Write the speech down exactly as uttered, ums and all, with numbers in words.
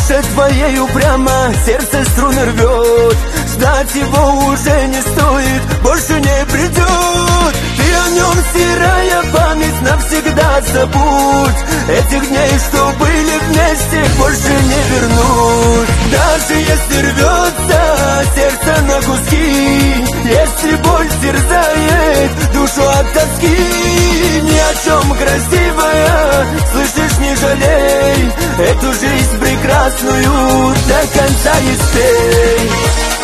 душе твоей упрямо сердце струны рвет. Ждать его уже не стоит, больше не придет. Ты о нем, стирая память, навсегда забудь. Этих дней, что были вместе, больше не вернуть. Даже если рвется сердце на куски, если боль терзает душу от тоски, ни о чем, красивая, слышишь, не жалей. Эту жизнь прекрасную до конца испей.